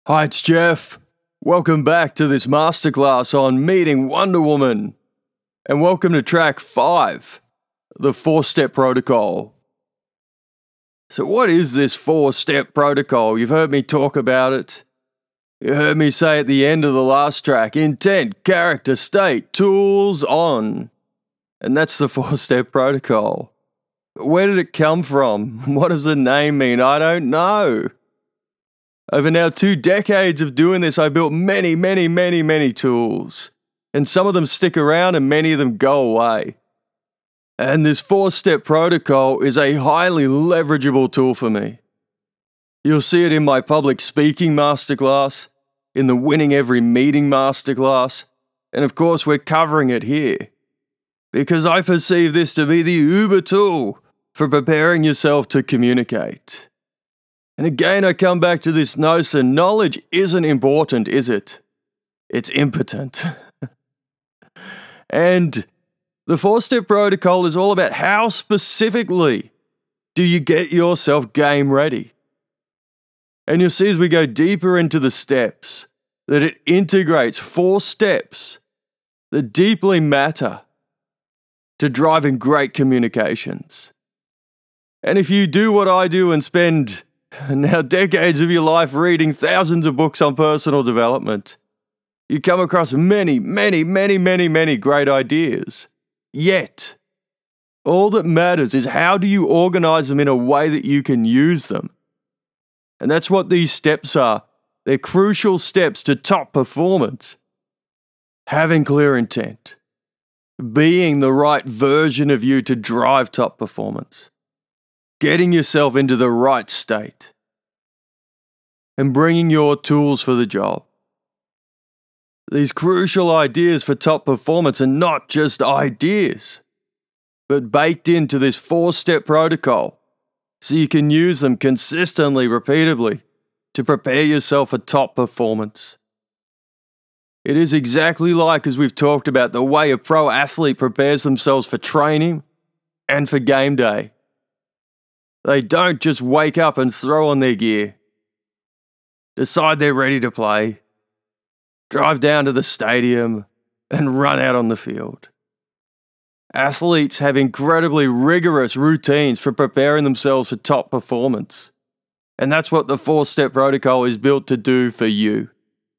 Hi, it's Jeff. Welcome back to this masterclass on meeting Wonder Woman. And welcome to track 5, the 4-step protocol. So what is this 4-step protocol? You've heard me talk about it. You heard me say at the end of the last track, intent, character, state, tools, on. And that's the 4-step protocol. Where did it come from? What does the name mean? I don't know. Over now 2 decades of doing this, I built many tools. And some of them stick around and many of them go away. And this 4-step protocol is a highly leverageable tool for me. You'll see it in my public speaking masterclass, in the Winning Every Meeting masterclass, and of course we're covering it here. Because I perceive this to be the uber tool for preparing yourself to communicate. And again, I come back to this notion, knowledge isn't important, is it? It's impotent. And the 4-step protocol is all about how specifically do you get yourself game ready. And you'll see as we go deeper into the steps that it integrates 4 steps that deeply matter to driving great communications. And if you do what I do and spend now decades of your life reading thousands of books on personal development, you come across many great ideas. Yet, all that matters is how do you organize them in a way that you can use them. And that's what these steps are. They're crucial steps to top performance. Having clear intent. Being the right version of you to drive top performance. Getting yourself into the right state. And bringing your tools for the job. These crucial ideas for top performance are not just ideas, but baked into this 4-step protocol so you can use them consistently, repeatedly, to prepare yourself for top performance. It is exactly like, as we've talked about, the way a pro athlete prepares themselves for training and for game day. They don't just wake up and throw on their gear, decide they're ready to play, drive down to the stadium, and run out on the field. Athletes have incredibly rigorous routines for preparing themselves for top performance. And that's what the 4-step protocol is built to do for you.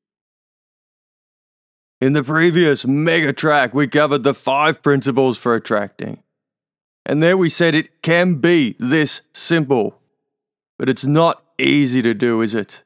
In the previous mega track, we covered the 5 principles for attracting. And there we said it can be this simple. But it's not easy to do, is it?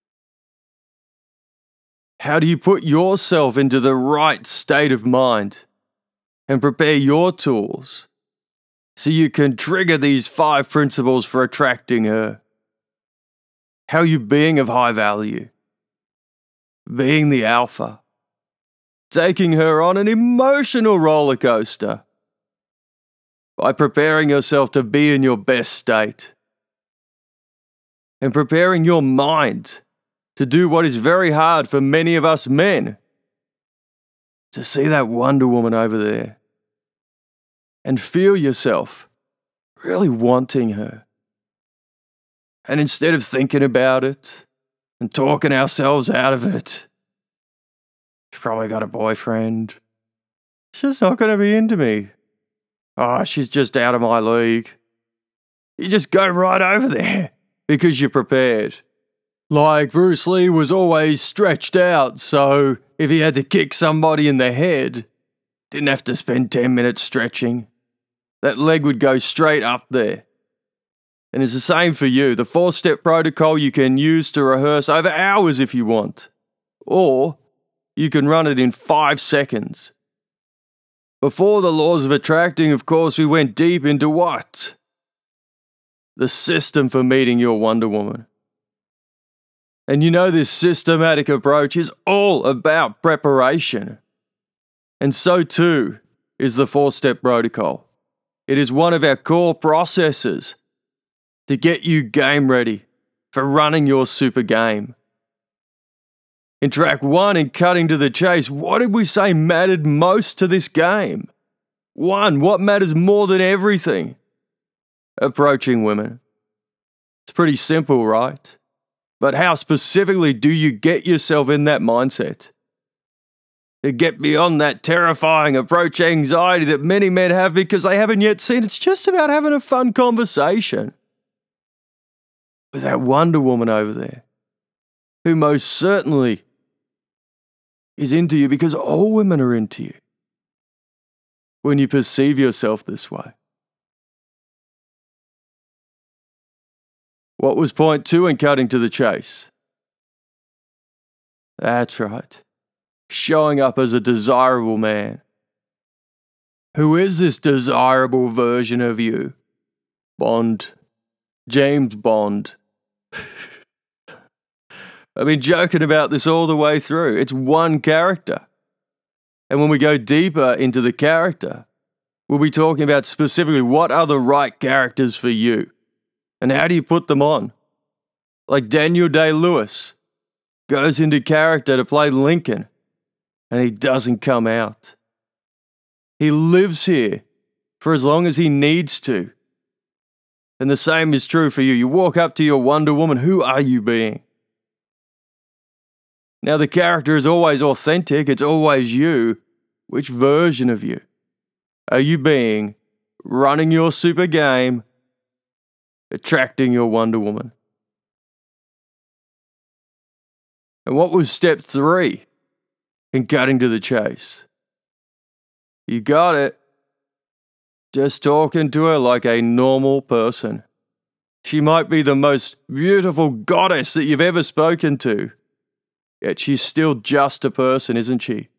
How do you put yourself into the right state of mind and prepare your tools so you can trigger these 5 principles for attracting her? How are you being of high value? Being the alpha. Taking her on an emotional roller coaster by preparing yourself to be in your best state and preparing your mind to do what is very hard for many of us men, to see that Wonder Woman over there and feel yourself really wanting her. And instead of thinking about it and talking ourselves out of it, she's probably got a boyfriend. She's not going to be into me. Oh, she's just out of my league. You just go right over there because you're prepared. Like Bruce Lee was always stretched out, so if he had to kick somebody in the head, didn't have to spend 10 minutes stretching. That leg would go straight up there. And it's the same for you. The 4-step protocol you can use to rehearse over hours if you want. Or you can run it in 5 seconds. Before the laws of attracting, of course, we went deep into what? The system for meeting your Wonder Woman. And you know this systematic approach is all about preparation. And so too is the 4-step protocol. It is one of our core processes to get you game ready for running your super game. In track 1, in cutting to the chase, what did we say mattered most to this game? 1, what matters more than everything? Approaching women. It's pretty simple, right? But how specifically do you get yourself in that mindset? To get beyond that terrifying approach anxiety that many men have because they haven't yet seen it's just about having a fun conversation with that Wonder Woman over there, who most certainly is into you because all women are into you when you perceive yourself this way. What was point 2 in cutting to the chase? That's right. Showing up as a desirable man. Who is this desirable version of you? Bond. James Bond. I've been joking about this all the way through. It's one character. And when we go deeper into the character, we'll be talking about specifically what are the right characters for you. And how do you put them on? Like Daniel Day-Lewis goes into character to play Lincoln, and he doesn't come out. He lives here for as long as he needs to. And the same is true for you. You walk up to your Wonder Woman, who are you being? Now the character is always authentic, it's always you. Which version of you are you being, running your super game, attracting your Wonder Woman? And what was step 3 in cutting to the chase? You got it. Just talking to her like a normal person. She might be the most beautiful goddess that you've ever spoken to, yet she's still just a person, isn't she?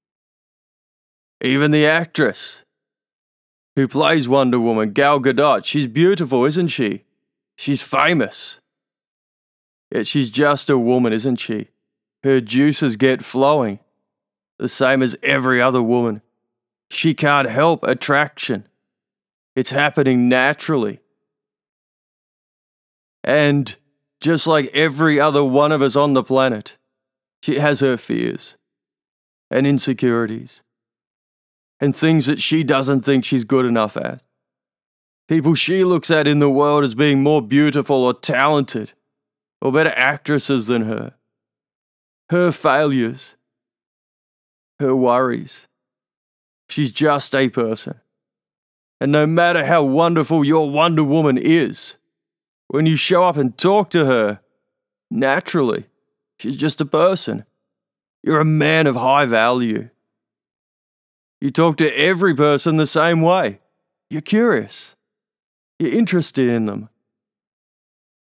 Even the actress who plays Wonder Woman, Gal Gadot, she's beautiful, isn't she? She's famous. Yet she's just a woman, isn't she? Her juices get flowing, the same as every other woman. She can't help attraction. It's happening naturally. And just like every other one of us on the planet, she has her fears and insecurities and things that she doesn't think she's good enough at. People she looks at in the world as being more beautiful or talented or better actresses than her. Her failures, her worries. She's just a person. And no matter how wonderful your Wonder Woman is, when you show up and talk to her, naturally, she's just a person. You're a man of high value. You talk to every person the same way. You're curious. You're interested in them.